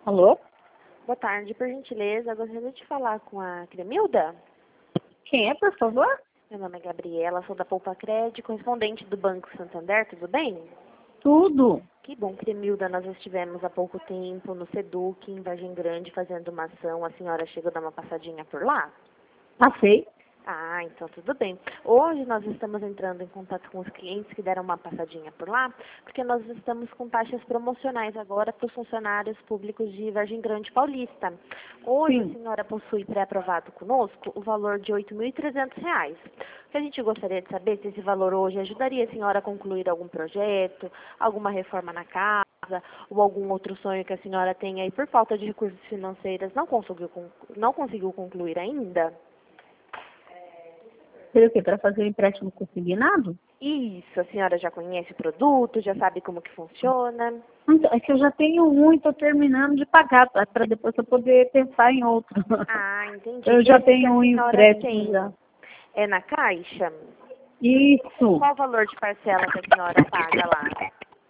Alô? Boa tarde, por gentileza, gostaria de falar com a Cremilda. Quem é, por favor? Meu nome é Gabriela, sou da Poupa Crédito, correspondente do Banco Santander, tudo bem? Tudo. Que bom, Cremilda, nós estivemos há pouco tempo no Seduc, em Vargem Grande, fazendo uma ação. A senhora chegou a dar uma passadinha por lá? Passei. Ah, então tudo bem. Hoje nós estamos entrando em contato com os clientes que deram uma passadinha por lá, porque nós estamos com taxas promocionais agora para os funcionários públicos de Vargem Grande Paulista. Hoje a Sim. senhora possui pré-aprovado conosco o valor de R$ 8.300. O que a gente gostaria de saber se esse valor hoje ajudaria a senhora a concluir algum projeto, alguma reforma na casa, ou algum outro sonho que a senhora tenha e por falta de recursos financeiros não conseguiu concluir ainda? Seria o quê? Para fazer o empréstimo consignado? Isso, a senhora já conhece o produto, já sabe como que funciona? Então, é que eu já tenho um e estou terminando de pagar, para depois eu poder pensar em outro. Ah, entendi. Eu já Esse que tenho a um senhora empréstimo tem já. é na Caixa? Isso. Qual o valor de parcela que a senhora paga lá?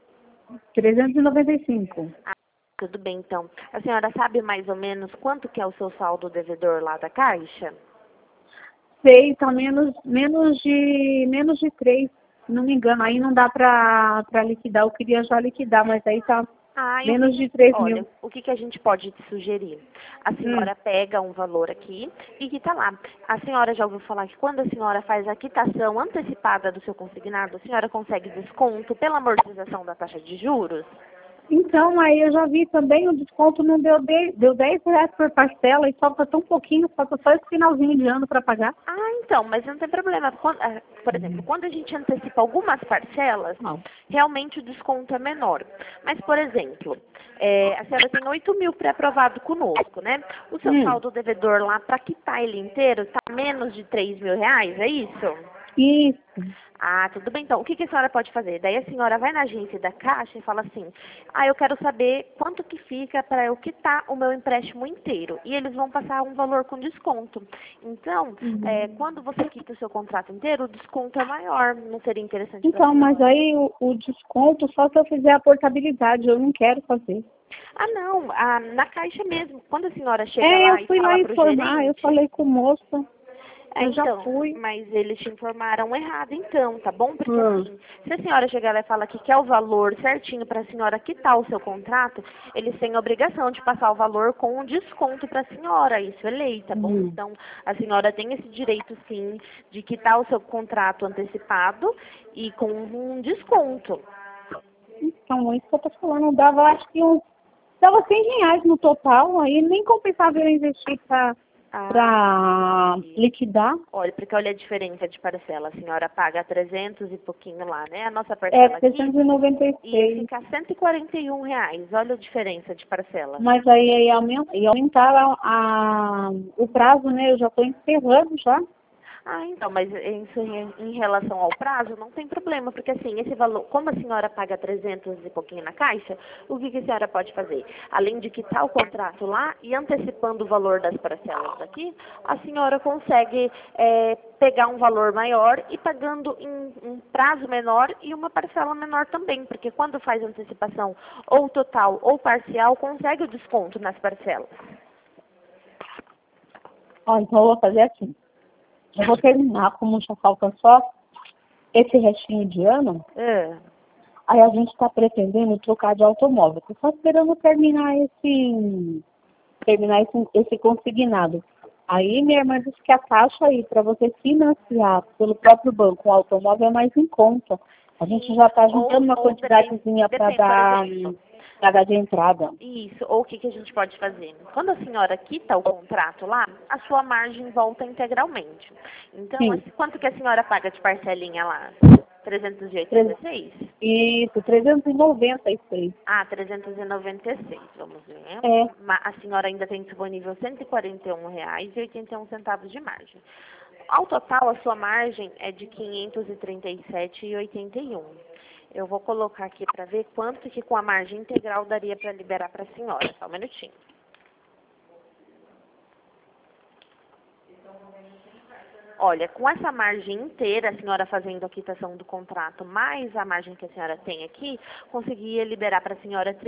395. Ah, tudo bem, então. A senhora sabe mais ou menos quanto que é o seu saldo devedor lá da Caixa? Sei, tá menos de 3, se não me engano. Aí não dá para liquidar. Eu queria já liquidar, mas aí tá Ah, menos de 3 olha, mil. o que que a gente pode te sugerir? A Hum. senhora pega um valor aqui e quita lá. A senhora já ouviu falar que quando a senhora faz a quitação antecipada do seu consignado, a senhora consegue desconto pela amortização da taxa de juros? Então, aí eu já vi também, o desconto não deu R$ 10 por parcela e falta tão pouquinho, falta só esse finalzinho de ano para pagar. Ah, então, mas não tem problema. Por exemplo, quando a gente antecipa algumas parcelas, Não. realmente o desconto é menor. Mas, por exemplo, a senhora tem 8.000 pré-aprovado conosco, né? O seu Hum. saldo devedor lá, para quitar ele inteiro, está menos de R$ 3.000, é isso? Isso. Ah, tudo bem então. O que que a senhora pode fazer? Daí a senhora vai na agência da Caixa e fala assim, eu quero saber quanto que fica para eu quitar o meu empréstimo inteiro. E eles vão passar um valor com desconto. Então, quando você quita o seu contrato inteiro, o desconto é maior. Não seria interessante para a Então, mas senhora? aí o desconto só se eu fizer a portabilidade, eu não quero fazer. Ah, não. Na Caixa mesmo. Quando a senhora chega É, eu lá e fui lá fala para o informar, eu gerente, falei com o moço, eu já então, fui. mas eles te informaram errado então, tá bom? Porque Hum. assim, se a senhora chegar lá e falar que quer o valor certinho para a senhora quitar o seu contrato, eles têm a obrigação de passar o valor com um desconto para a senhora, isso é lei, tá bom? Hum. Então, a senhora tem esse direito sim de quitar o seu contrato antecipado e com um desconto. Então, isso que eu tô falando, dava acho que dava R$ 100 no total, aí nem compensava eu investir Ah, para entendi. liquidar. Olha, porque olha a diferença de parcela. A senhora paga 300 e pouquinho lá, né? A nossa É parcela aqui ia 396. ficar R$ 141. Olha a diferença de parcela. Mas aí ia aumentar o prazo, né? Eu já estou encerrando já. Ah, então, mas isso em relação ao prazo não tem problema, porque assim, esse valor, como a senhora paga 300 e pouquinho na Caixa, o que que a senhora pode fazer? Além de quitar o contrato lá e antecipando o valor das parcelas aqui, a senhora consegue pegar um valor maior e pagando em um prazo menor e uma parcela menor também, porque quando faz antecipação ou total ou parcial, consegue o desconto nas parcelas. Ó, então eu vou fazer assim. Eu vou terminar, como já falta só esse restinho de ano, É. aí a gente está pretendendo trocar de automóvel. Estou só esperando terminar esse consignado. Aí minha irmã disse que a taxa aí para você financiar pelo próprio banco um automóvel é mais em conta. A gente já Sim, está juntando uma ou quantidadezinha para depende, por dar, exemplo. pra dar de entrada. Isso, ou o que que a gente pode fazer? Quando a senhora quita o contrato lá, a sua margem volta integralmente. Então, Sim, quanto que a senhora paga de parcelinha lá? tre- 386? isso, 396. Ah, 396, vamos ver. É, A senhora ainda tem disponível R$ 141,81 de margem. Ao total, a sua margem é de 537,81. Eu vou colocar aqui para ver quanto que com a margem integral daria para liberar para a senhora. Só um minutinho. Olha, com essa margem inteira, a senhora fazendo a quitação do contrato, mais a margem que a senhora tem aqui, conseguia liberar para a senhora R$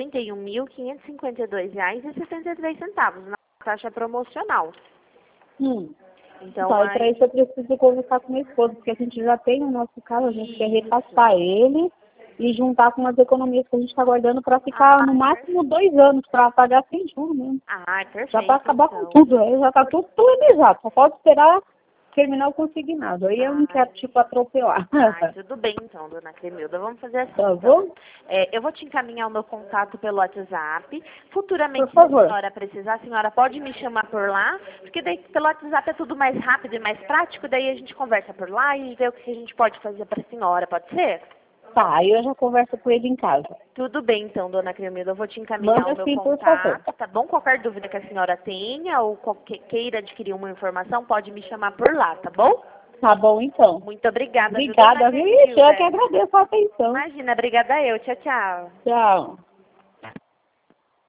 31.552,63 na taxa promocional. Então, Então, para isso eu preciso conversar com minha esposa, porque a gente já tem o nosso carro, a gente quer repassar ele e juntar com as economias que a gente está guardando para ficar no máximo 2 anos, para pagar sem juros mesmo. Perfeito. Já para acabar com tudo, aí já está tudo planejado, só pode esperar terminar o consignado. Aí eu não quero, tipo, atropelar. Tudo bem então, dona Cremilda. Vamos fazer assim. Tá então. bom? Eu vou te encaminhar o meu contato pelo WhatsApp. Futuramente, Por favor. se a senhora precisar, a senhora pode me chamar por lá, porque daí pelo WhatsApp é tudo mais rápido e mais prático, daí a gente conversa por lá e vê o que a gente pode fazer para a senhora, pode ser? Tá, aí eu já converso com ele em casa. Tudo bem, então, dona Cremilda. Eu vou te encaminhar Manda o meu sim, por favor. contato, tá bom? Qualquer dúvida que a senhora tenha ou queira adquirir uma informação, pode me chamar por lá, tá bom? Tá bom, então. Muito obrigada. Obrigada, viu? Ixi, eu que agradeço a atenção. Imagina, obrigada eu. Tchau, tchau. Tchau.